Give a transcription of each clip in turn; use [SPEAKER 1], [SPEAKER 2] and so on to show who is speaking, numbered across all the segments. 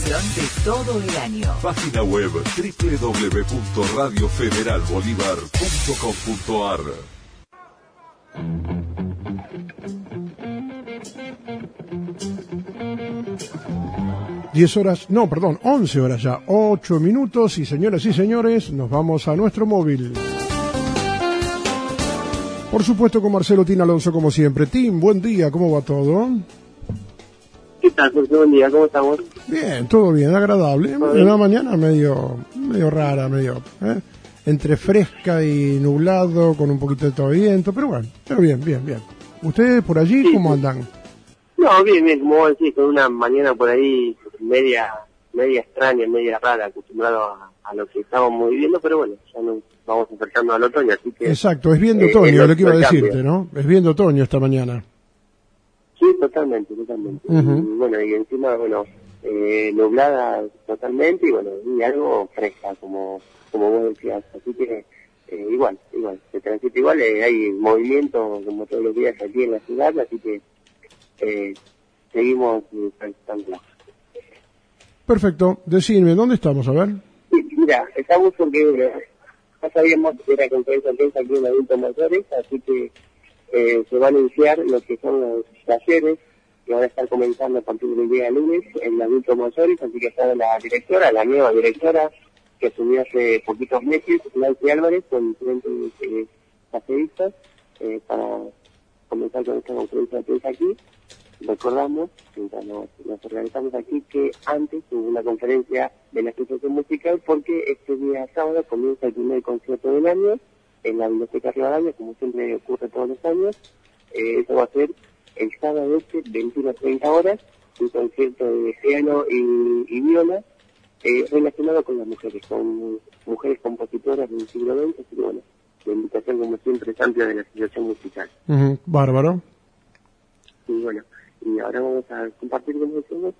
[SPEAKER 1] información de todo el año.
[SPEAKER 2] Página web www.radiofederalbolívar.com.ar.
[SPEAKER 3] No, perdón, 11 horas ya, 8 minutos y señoras y señores, nos vamos a nuestro móvil. Por supuesto con Marcelo Tin Alonso como siempre. Tim, buen día, ¿cómo va todo?
[SPEAKER 4] ¿Qué tal, Jorge? Buen día, ¿cómo estamos?
[SPEAKER 3] Bien, todo bien, agradable. Una mañana medio rara, entre fresca y nublado, con un poquito de viento, pero bueno, bien. ¿Ustedes por allí
[SPEAKER 4] sí,
[SPEAKER 3] cómo andan?
[SPEAKER 4] No, bien, como vos decís, con una mañana por ahí media extraña, media rara, acostumbrado a lo que estábamos viviendo, pero bueno, ya nos vamos acercando al otoño, así que...
[SPEAKER 3] Exacto, es bien de otoño, lo que iba a decirte, ¿no? Es bien de otoño esta mañana.
[SPEAKER 4] Sí, totalmente.
[SPEAKER 3] Uh-huh.
[SPEAKER 4] Y bueno, y encima, nublada totalmente, y bueno, y algo fresca, como vos decías, así que igual, se transita igual, hay movimiento como todos los días aquí en la ciudad, así que seguimos transitando.
[SPEAKER 3] Perfecto, decime, ¿dónde estamos? A ver.
[SPEAKER 4] Sí, mira, estamos porque ya sabíamos que era conferencia de prensa aquí en adultos mayores, así que se va a anunciar lo que son los talleres que van a estar comenzando a partir del día lunes en adultos mayores, así que está la nueva directora, que asumió hace poquitos meses, Nancy Álvarez, con diferentes talleristas, para comenzar con esta conferencia de prensa aquí. Recordamos, mientras nos organizamos aquí, que antes hubo una conferencia de la Asociación Musical, porque este día sábado comienza el primer concierto del año en la Biblioteca Rivadavia, como siempre ocurre todos los años. Eso va a ser el sábado 21 a 30 horas, un concierto de piano y viola, relacionado con las mujeres, con mujeres compositoras del siglo XX, así que bueno, la invitación como siempre es amplia de la Asociación Musical.
[SPEAKER 3] Uh-huh. Bárbaro.
[SPEAKER 4] Y bueno, y ahora vamos a compartir con nosotros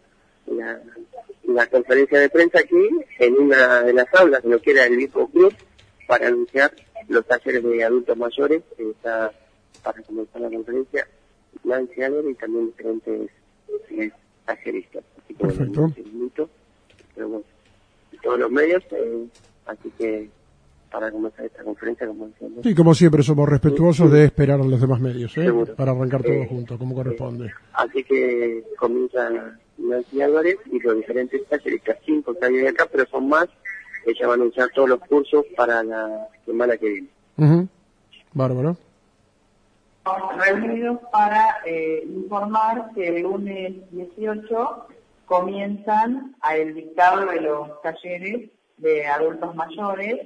[SPEAKER 4] la conferencia de prensa aquí, en una de las aulas, lo que era el viejo club, para anunciar los talleres de adultos mayores. Está para comenzar la conferencia Nancy Álvarez y también diferentes talleristas. Así que
[SPEAKER 3] perfecto.
[SPEAKER 4] Bueno, pero bueno, todos los medios, así que para comenzar esta conferencia, como decíamos.
[SPEAKER 3] Sí, como siempre somos respetuosos de esperar a los demás medios,
[SPEAKER 4] Seguro.
[SPEAKER 3] para arrancar todos juntos, como corresponde.
[SPEAKER 4] Así que comienza Nancy Álvarez y los diferentes talleristas, 5 que hay de acá, pero son más. Ella va a anunciar todos los cursos para la semana que viene.
[SPEAKER 3] Uh-huh. Bárbaro.
[SPEAKER 5] Reunidos para informar que el lunes 18 comienzan el dictado de los talleres de adultos mayores.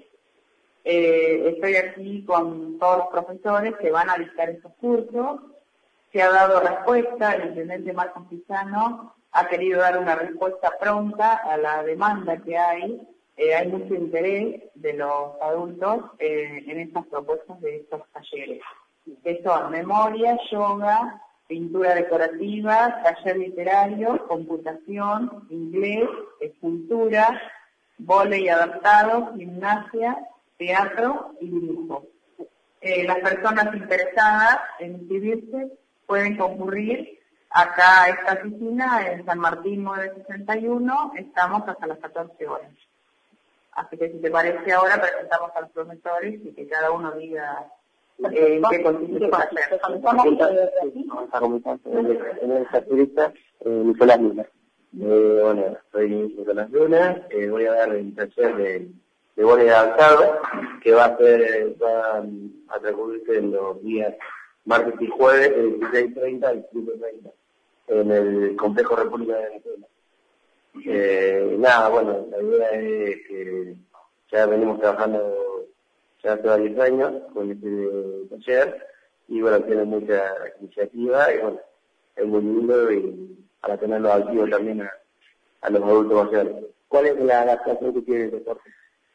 [SPEAKER 5] Estoy aquí con todos los profesores que van a dictar estos cursos. Se ha dado respuesta, el intendente Marcos Pizano ha querido dar una respuesta pronta a la demanda que hay. Hay mucho interés de los adultos en estas propuestas de estos talleres, que son memoria, yoga, pintura decorativa, taller literario, computación, inglés, escultura, vóley adaptado, gimnasia, teatro y dibujo. Las personas interesadas en inscribirse pueden concurrir acá a esta oficina en San Martín 961, estamos hasta las 14 horas. Así que si te parece ahora presentamos a los profesores y que cada uno diga en qué consiste el taller.
[SPEAKER 4] Vamos a comenzar en el tallerista Nicolás Luna. Bueno, soy Nicolás Luna, voy a dar el taller de vóley adaptado, que va a transcurrirse en los días martes y jueves, el 16:30 y 15:30, en el Complejo República de Venezuela. Bueno, la idea es que ya venimos trabajando ya hace varios años con este taller, y bueno, tiene mucha iniciativa, y bueno, es muy lindo, y para tenerlo activo también a los adultos mayores. ¿Cuál es la adaptación que tiene el deporte?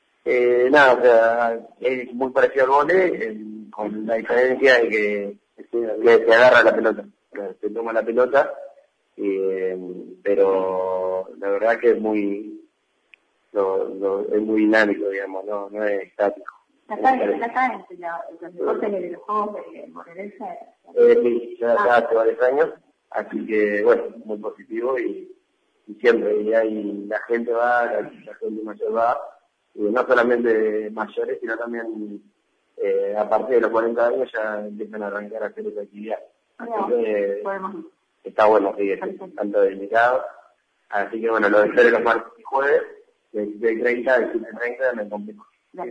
[SPEAKER 4] Es muy parecido al vóley, con la diferencia de que se agarra la pelota, se toma la pelota, pero la verdad que es muy dinámico, digamos, no es estático. El deporte de los juegos sí, ya hace varios años, así que bueno, muy positivo, y siempre, y ahí la gente va, la gente mayor va, y no solamente mayores, sino también a partir de los 40 años ya empiezan a arrancar a hacer esa actividad. Así que está bueno seguir tanto dedicado. Así que bueno, lo espero los martes y jueves, de 30 a 17:30 me complico.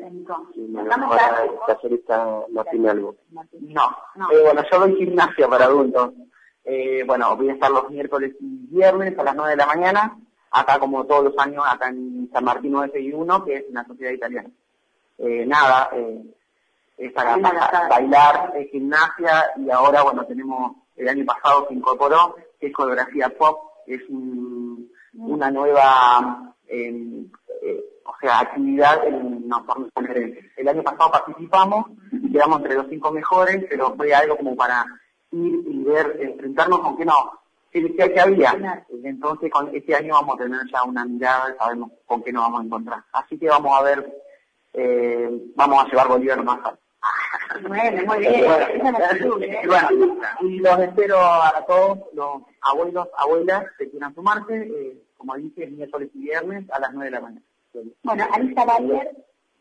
[SPEAKER 4] Tallerista Martín Albo.
[SPEAKER 2] No. Bueno, yo doy gimnasia para adultos. Bueno, voy a estar los miércoles y viernes a las 9 de la mañana, acá como todos los años, acá en San Martín 961, que es una sociedad italiana. Es para bailar, gimnasia, y ahora, bueno, tenemos, el año pasado se incorporó, que es coreografía pop, es una nueva, actividad en los torneos conferencias. El año pasado participamos y quedamos entre los 5 mejores, pero fue algo como para ir y ver, enfrentarnos con que había. Entonces, con este año vamos a tener ya una mirada y sabemos con qué nos vamos a encontrar. Así que vamos a ver, vamos a llevar Bolívar más tarde.
[SPEAKER 5] Bueno, muy bien.
[SPEAKER 2] Bueno, y los espero a todos los abuelos, abuelas que quieran sumarse, como dije, miércoles y viernes a las 9 de la mañana.
[SPEAKER 6] Bueno, Alisa Bayer.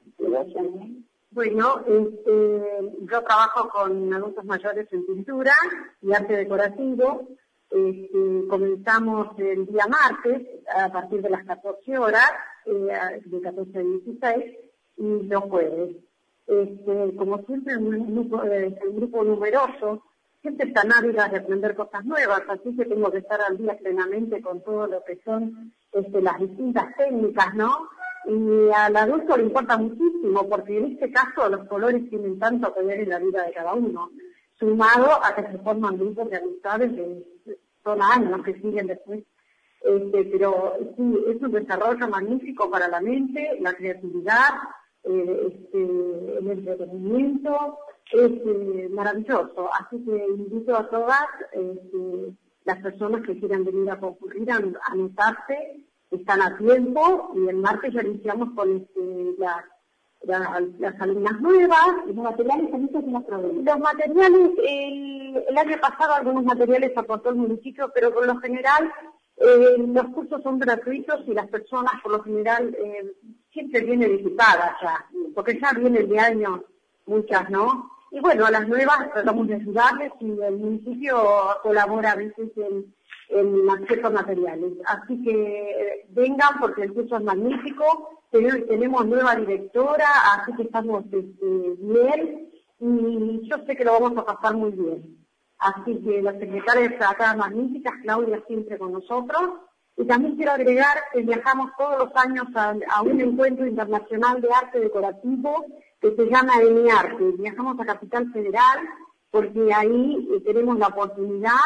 [SPEAKER 6] Bueno, yo trabajo con adultos mayores en pintura y arte decorativo. Comenzamos el día martes a partir de las 14 horas, de 14 a 16, y los jueves. Como siempre, un grupo numeroso, siempre están ávidas de aprender cosas nuevas, así que tengo que estar al día plenamente con todo lo que son las distintas técnicas, ¿no? Y al adulto le importa muchísimo, porque en este caso los colores tienen tanto que ver en la vida de cada uno, sumado a que se forman grupos de amistades de son años que siguen después. Pero sí, es un desarrollo magnífico para la mente, la creatividad, el entretenimiento, es maravilloso. Así que invito a todas las personas que quieran venir a concurrir a anotarse. Están a tiempo, y el martes ya iniciamos con las alumnas nuevas. ¿Los materiales también se los problemas? Los materiales, el año pasado algunos materiales aportó el municipio, pero por lo general los cursos son gratuitos y las personas por lo general siempre vienen equipadas ya, porque ya vienen de años muchas, ¿no? Y bueno, a las nuevas tratamos de ayudarles, y el municipio colabora a veces en acceso a materiales. Así que vengan, porque el curso es magnífico. Tenemos nueva directora, así que estamos bien, y yo sé que lo vamos a pasar muy bien. Así que las secretarias acá magníficas, Claudia siempre con nosotros. Y también quiero agregar que viajamos todos los años a un encuentro internacional de arte decorativo que se llama ENIARTE. Viajamos a Capital Federal porque ahí tenemos la oportunidad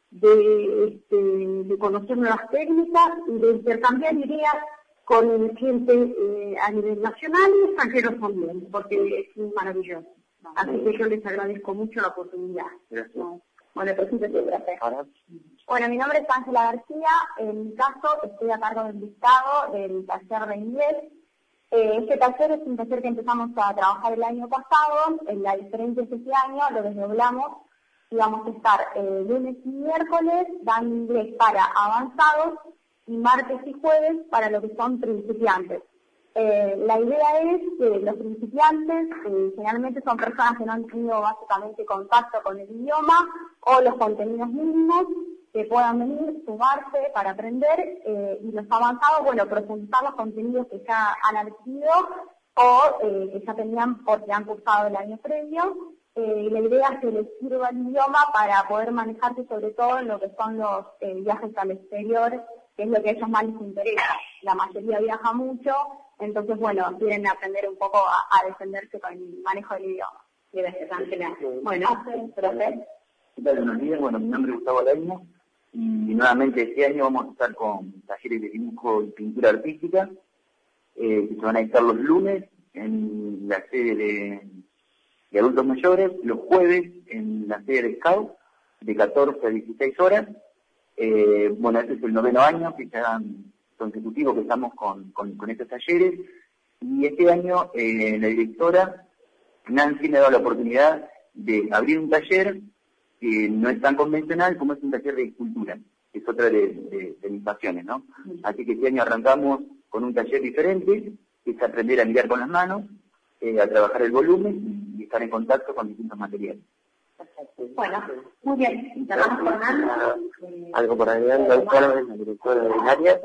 [SPEAKER 6] de conocer nuevas técnicas y de intercambiar ideas con gente a nivel nacional y extranjeros también, porque es maravilloso. Así que yo les agradezco mucho la oportunidad.
[SPEAKER 2] Gracias.
[SPEAKER 6] Bueno, preséntate, gracias.
[SPEAKER 7] Bueno, mi nombre es Ángela García. En mi caso, estoy a cargo del dictado del taller de inglés. Este taller es un taller que empezamos a trabajar el año pasado. La diferencia es que este año lo desdoblamos y vamos a estar lunes y miércoles dando inglés para avanzados y martes y jueves para lo que son principiantes. La idea es que los principiantes generalmente son personas que no han tenido básicamente contacto con el idioma o los contenidos mínimos, que puedan venir, sumarse para aprender, y los avanzados, bueno, profundizar los contenidos que ya han adquirido o que ya tenían porque han cursado el año previo. La idea es que les sirva el idioma para poder manejarse sobre todo en lo que son los viajes al exterior, que es lo que a ellos más les interesa. La mayoría viaja mucho, entonces, bueno, quieren aprender un poco a defenderse con el manejo del idioma. Gracias, Ángela. Bueno, profe.
[SPEAKER 2] Buenos días, bueno, mi nombre es Gustavo Alaimo, y nuevamente este año vamos a estar con talleres de dibujo y pintura artística, que se van a dictar los lunes en la sede de adultos mayores, los jueves en la sede de Scout, de 14 a 16 horas. Bueno, este es el 9º año que ya consecutivo que estamos con estos talleres, y este año la directora Nancy me ha dado la oportunidad de abrir un taller que no es tan convencional como es un taller de escultura. es otra de mis pasiones, ¿no? Así que este año arrancamos con un taller diferente, que es aprender a mirar con las manos, a trabajar el volumen y estar en contacto con distintos materiales.
[SPEAKER 7] Bueno, muy bien. Cerramos con Ana.
[SPEAKER 4] Algo por agregar, doctora, la directora del área.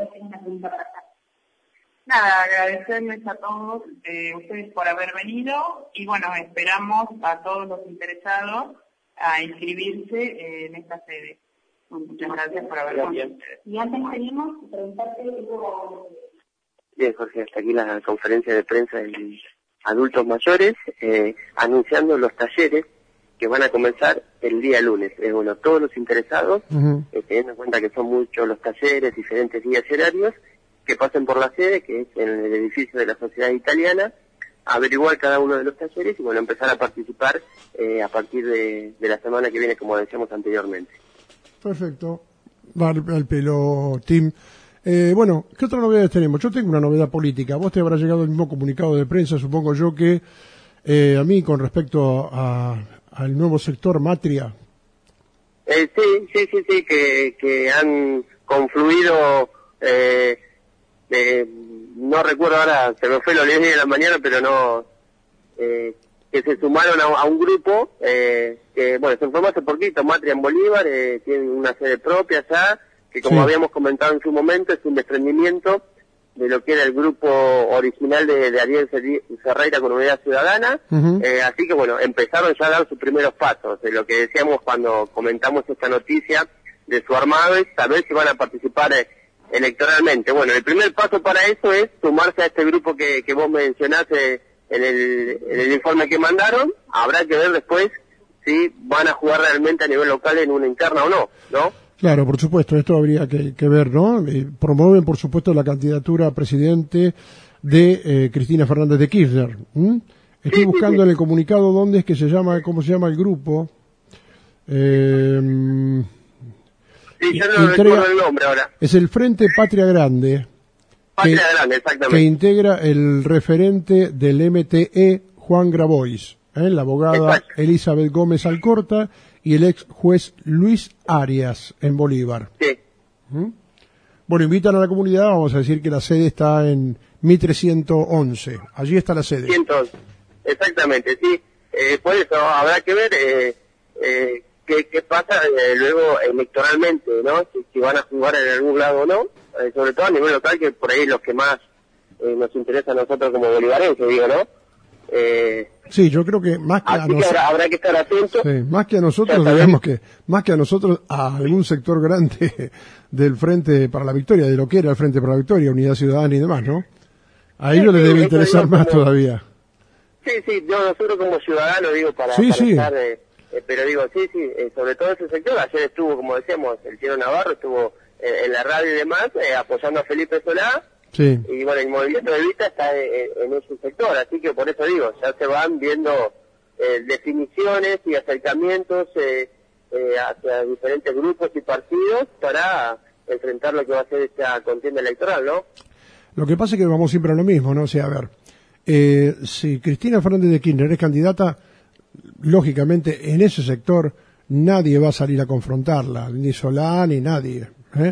[SPEAKER 5] Nada, agradecerles a todos ustedes por haber venido y bueno, esperamos a todos los interesados a inscribirse en esta sede. Muchas gracias por haber venido.
[SPEAKER 7] Y antes tenemos que preguntarte...
[SPEAKER 4] Bien, Jorge, hasta aquí la conferencia de prensa de adultos mayores, anunciando los talleres que van a comenzar el día lunes. Bueno, todos los interesados, teniendo en cuenta que son muchos los talleres, diferentes días y horarios, que pasen por la sede, que es en el edificio de la Sociedad Italiana, averiguar cada uno de los talleres y bueno, empezar a participar a partir de la semana que viene, como decíamos anteriormente.
[SPEAKER 3] Perfecto. Va al pelo, Tim. Bueno, ¿qué otras novedades tenemos? Yo tengo una novedad política. Vos te habrá llegado el mismo comunicado de prensa, supongo yo, que a mí con respecto al nuevo sector Matria.
[SPEAKER 4] Sí, que han confluido, no recuerdo ahora, se me fue lo leí de la mañana, pero no, que se sumaron a un grupo, que bueno, se formó hace poquito, Matria en Bolívar, tiene una sede propia ya, que como habíamos comentado en su momento, es un desprendimiento de lo que era el grupo original de Ariel Ferreira con Unidad Ciudadana, así que bueno, empezaron ya a dar sus primeros pasos, de lo que decíamos cuando comentamos esta noticia de su armado, es saber si van a participar electoralmente. Bueno, el primer paso para eso es sumarse a este grupo que vos mencionaste en el informe que mandaron. Habrá que ver después si van a jugar realmente a nivel local en una interna o no, ¿no?
[SPEAKER 3] Claro, por supuesto, esto habría que ver, ¿no? Promueven, por supuesto, la candidatura a presidente de Cristina Fernández de Kirchner. Estoy buscando en el comunicado dónde es que se llama, cómo se llama el grupo.
[SPEAKER 4] Sí, yo no recuerdo el nombre ahora.
[SPEAKER 3] Es el Frente Patria Grande.
[SPEAKER 4] Patria Grande, exactamente.
[SPEAKER 3] Que integra el referente del MTE, Juan Grabois, la abogada Elizabeth Gómez Alcorta y el ex juez Luis Arias en Bolívar.
[SPEAKER 4] Sí.
[SPEAKER 3] Bueno, invitan a la comunidad, vamos a decir que la sede está en Mitre 111. Allí está la sede.
[SPEAKER 4] 111, exactamente, sí. Por eso habrá que ver qué pasa luego electoralmente, ¿no? Si van a jugar en algún lado o no, sobre todo a nivel local, que por ahí los que más nos interesa a nosotros como bolivarenses, digo, ¿no?
[SPEAKER 3] Sí, yo creo que más que a nosotros
[SPEAKER 4] habrá que estar atentos.
[SPEAKER 3] Sí, más que a nosotros, digamos que más que a nosotros, a algún sector grande del Frente para la Victoria, de lo que era el Frente para la Victoria, Unidad Ciudadana y demás, ¿no? A ellos les debe interesar más todavía.
[SPEAKER 4] Sí, nosotros como ciudadanos, digo, para estar, pero digo, sobre todo ese sector. Ayer estuvo, como decíamos, el Chino Navarro estuvo en la radio y demás, apoyando a Felipe Solá. Sí. Y bueno, el movimiento de Vita está en ese sector, así que por eso digo, ya se van viendo definiciones y acercamientos hacia diferentes grupos y partidos para enfrentar lo que va a ser esta contienda electoral, ¿no?
[SPEAKER 3] Lo que pasa es que vamos siempre a lo mismo, ¿no? O sea, a ver, si Cristina Fernández de Kirchner es candidata, lógicamente en ese sector nadie va a salir a confrontarla, ni Solá ni nadie.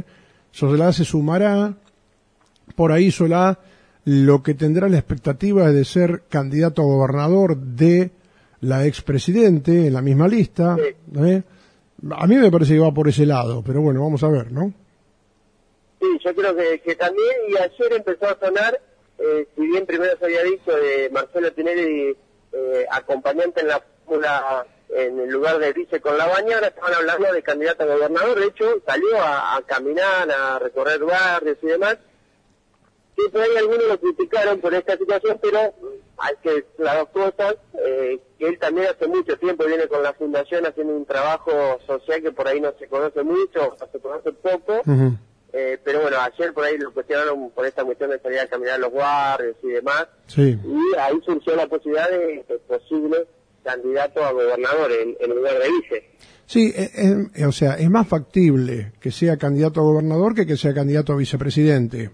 [SPEAKER 3] Solá se sumará. Por ahí Solá lo que tendrá la expectativa es de ser candidato a gobernador de la expresidente en la misma lista. Sí. A mí me parece que va por ese lado, pero bueno, vamos a ver, ¿no?
[SPEAKER 4] Sí, yo creo que también, y ayer empezó a sonar, si bien primero se había dicho de Marcelo Tinelli acompañante en la fórmula en el lugar de vice con Labaña, ahora estaban hablando de candidato a gobernador. De hecho salió a caminar, a recorrer barrios y demás. Sí, por ahí algunos lo criticaron por esta situación, pero hay que decir las dos cosas, que él también hace mucho tiempo viene con la fundación haciendo un trabajo social que por ahí no se conoce mucho, o se conoce poco, pero bueno, ayer por ahí lo cuestionaron por esta cuestión de salir a caminar los barrios y demás, y ahí surgió la posibilidad de posible candidato a gobernador en lugar de vice.
[SPEAKER 3] Sí, o sea, es más factible que sea candidato a gobernador que sea candidato a vicepresidente.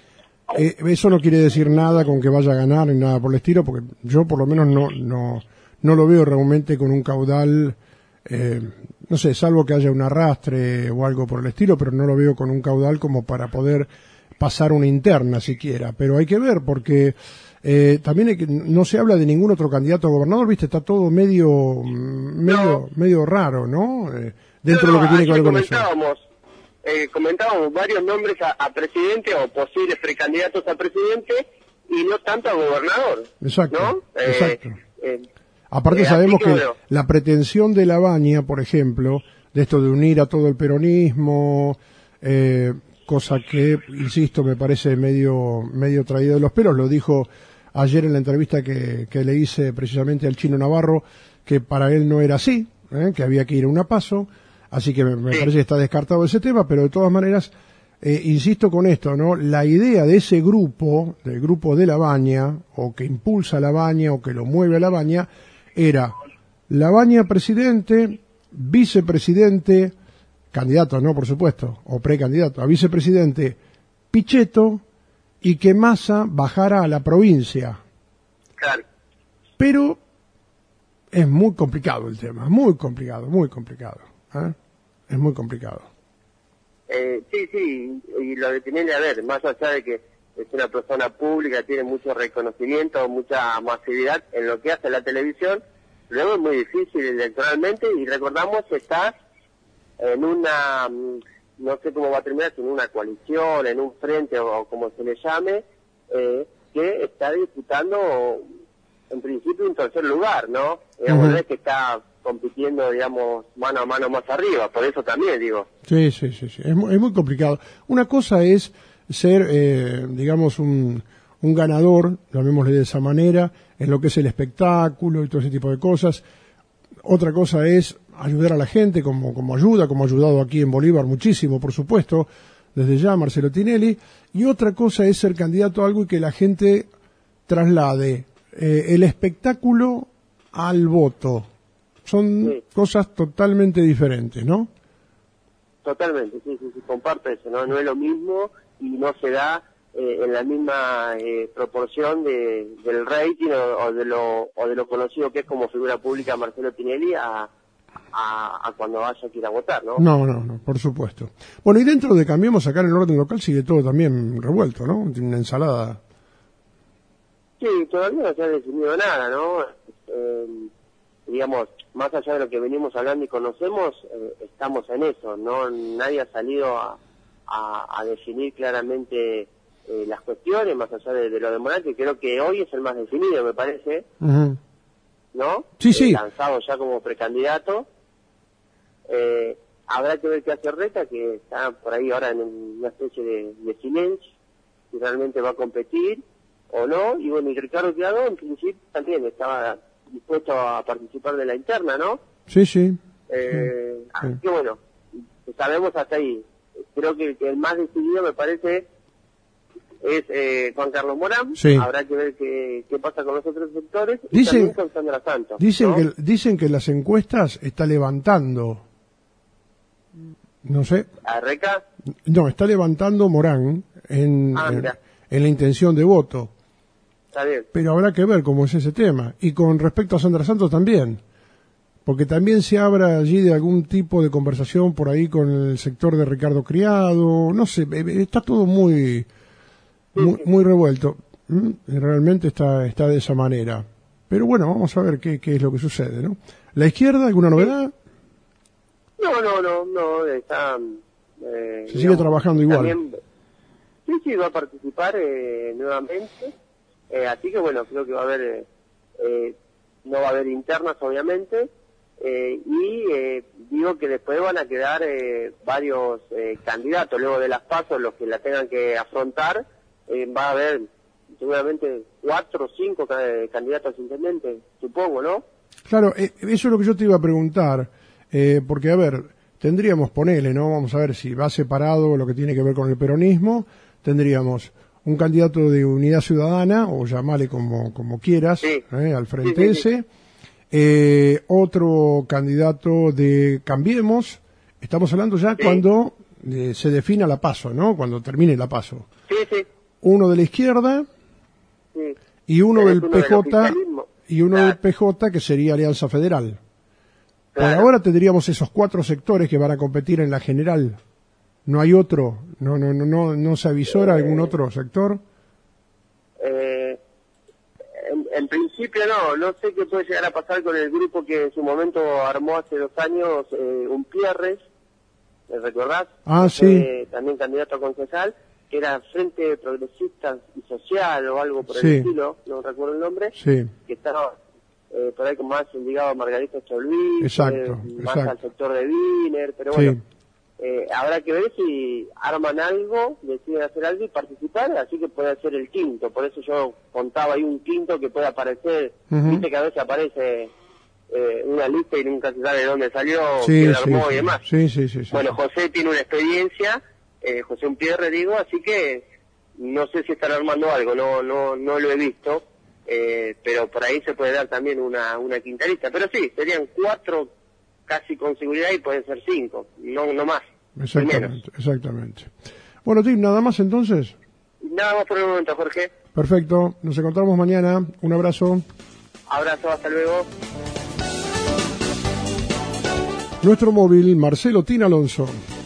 [SPEAKER 3] Eso no quiere decir nada con que vaya a ganar ni nada por el estilo, porque yo por lo menos no lo veo realmente con un caudal no sé, salvo que haya un arrastre o algo por el estilo, pero no lo veo con un caudal como para poder pasar una interna siquiera. Pero hay que ver, porque también no se habla de ningún otro candidato a gobernador, viste, está todo medio raro, ¿no? Dentro de lo que tiene que ver con eso.
[SPEAKER 4] Comentábamos varios nombres a presidente o posibles precandidatos a presidente y no tanto a gobernador.
[SPEAKER 3] Exacto,
[SPEAKER 4] ¿no?
[SPEAKER 3] exacto. Aparte sabemos que la pretensión de Labaña, por ejemplo, de esto de unir a todo el peronismo, cosa que, insisto, me parece medio traído de los pelos, lo dijo ayer en la entrevista que le hice precisamente al Chino Navarro, que para él no era así, que había que ir a una paso, así que me parece que está descartado ese tema, pero de todas maneras, insisto con esto, ¿no? La idea de ese grupo, del grupo de Labaña, o que impulsa a Labaña, o que lo mueve a Labaña, era Labaña presidente, vicepresidente, candidato, ¿no? Por supuesto, o precandidato a vicepresidente, Pichetto, y que Massa bajara a la provincia.
[SPEAKER 4] Claro.
[SPEAKER 3] Pero es muy complicado el tema, muy complicado, es muy complicado.
[SPEAKER 4] Sí, y lo de Tinelli, a ver, más allá de que es una persona pública, tiene mucho reconocimiento, mucha masividad en lo que hace la televisión, luego es muy difícil electoralmente, y recordamos que está en una, no sé cómo va a terminar, en una coalición, en un frente o como se le llame, que está disputando en principio un tercer lugar, ¿no? No es que está compitiendo, digamos, mano a mano más arriba, por eso también digo.
[SPEAKER 3] Sí, es muy complicado. Una cosa es ser, digamos, un ganador, llamémosle de esa manera, en lo que es el espectáculo y todo ese tipo de cosas. Otra cosa es ayudar a la gente como ayuda, como ha ayudado aquí en Bolívar muchísimo, por supuesto, desde ya Marcelo Tinelli. Y otra cosa es ser candidato a algo y que la gente traslade el espectáculo al voto. Son cosas totalmente diferentes, ¿no?
[SPEAKER 4] Totalmente, sí, comparto eso, ¿no? No es lo mismo y no se da en la misma proporción del rating o de lo conocido que es como figura pública Marcelo Tinelli a cuando vaya que ir a votar, ¿no?
[SPEAKER 3] No, por supuesto. Bueno, y dentro de Cambiemos, acá en el orden local sigue todo también revuelto, ¿no? Tiene una ensalada.
[SPEAKER 4] Sí, todavía no se ha definido nada, ¿no? Digamos, más allá de lo que venimos hablando y conocemos, estamos en eso, ¿no? Nadie ha salido a definir claramente las cuestiones, más allá de lo de Morán, que creo que hoy es el más definido, me parece, ¿no?
[SPEAKER 3] Sí.
[SPEAKER 4] Lanzado ya como precandidato. Habrá que ver qué hace Reta, que está por ahí ahora en una especie de silencio, si realmente va a competir o no, y bueno, y Ricardo Criado en principio también estaba dispuesto a participar de la interna, ¿no?
[SPEAKER 3] Sí.
[SPEAKER 4] Así que bueno, sabemos hasta ahí. Creo que el más decidido me parece es Juan Carlos Morán.
[SPEAKER 3] Sí.
[SPEAKER 4] Habrá que ver qué pasa con los otros sectores.
[SPEAKER 3] Dicen,
[SPEAKER 4] y también con Sandra Santos, ¿no?
[SPEAKER 3] Dicen que las encuestas está levantando. No sé.
[SPEAKER 4] ¿A Reca?
[SPEAKER 3] No, está levantando Morán en la intención de voto.
[SPEAKER 4] Está bien.
[SPEAKER 3] Pero habrá que ver cómo es ese tema. Y con respecto a Sandra Santos también. Porque también se habla allí de algún tipo de conversación por ahí con el sector de Ricardo Criado. No sé, está todo muy revuelto. Realmente está de esa manera. Pero bueno, vamos a ver qué es lo que sucede, ¿no? ¿La izquierda, alguna novedad?
[SPEAKER 4] No, está...
[SPEAKER 3] se sigue trabajando igual.
[SPEAKER 4] También, sí, va a participar nuevamente. Así que bueno, creo que va a haber... no va a haber internas, obviamente. Y digo que después van a quedar varios candidatos. Luego de las PASO, los que la tengan que afrontar, va a haber seguramente 4 o 5 candidatos a intendente, supongo, ¿no?
[SPEAKER 3] Claro, eso es lo que yo te iba a preguntar, porque a ver, tendríamos, ponele, ¿no? Vamos a ver si va separado lo que tiene que ver con el peronismo, tendríamos un candidato de Unidad Ciudadana, o llamale como quieras, al frente ese, otro candidato de Cambiemos, estamos hablando ya cuando se defina la PASO, ¿no? Cuando termine la PASO.
[SPEAKER 4] Sí.
[SPEAKER 3] Uno de la izquierda y uno del PJ, y uno del PJ que sería Alianza Federal. Por ahora tendríamos esos 4 sectores que van a competir en la general. ¿No hay otro? ¿No se avisora algún otro sector?
[SPEAKER 4] En principio no sé qué puede llegar a pasar con el grupo que en su momento armó hace 2 años Umpierres, ¿me recordás?
[SPEAKER 3] Ah, sí.
[SPEAKER 4] También candidato a concejal, que era Frente Progresista y Social o algo por el estilo, no recuerdo el nombre, que estaba por ahí como más ligado a Margarita Cholví, más al sector de Wiener, pero bueno, habrá que ver si arman algo, deciden hacer algo y participar, así que puede ser el quinto, por eso yo contaba ahí un quinto que puede aparecer, viste que a veces aparece una lista y nunca se sabe de dónde salió, quién armó y demás. Bueno, José tiene una experiencia, José Umpierre digo, así que no sé si están armando algo, no lo he visto, pero por ahí se puede dar también una quinta lista, pero sí, serían 4 casi con seguridad y pueden ser 5, no más.
[SPEAKER 3] Exactamente. Bueno, Tim, ¿nada más entonces?
[SPEAKER 4] Nada más por el momento, Jorge.
[SPEAKER 3] Perfecto, nos encontramos mañana, un abrazo.
[SPEAKER 4] Abrazo, hasta luego.
[SPEAKER 3] Nuestro móvil, Marcelo Tin Alonso.